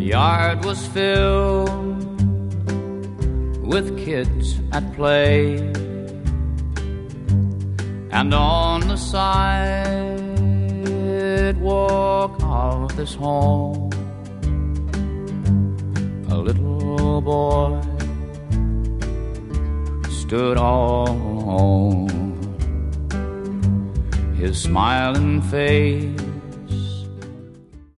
yard was filled with kids at play, and on the sidewalk of this home, a little boy stood all alone. His smiling face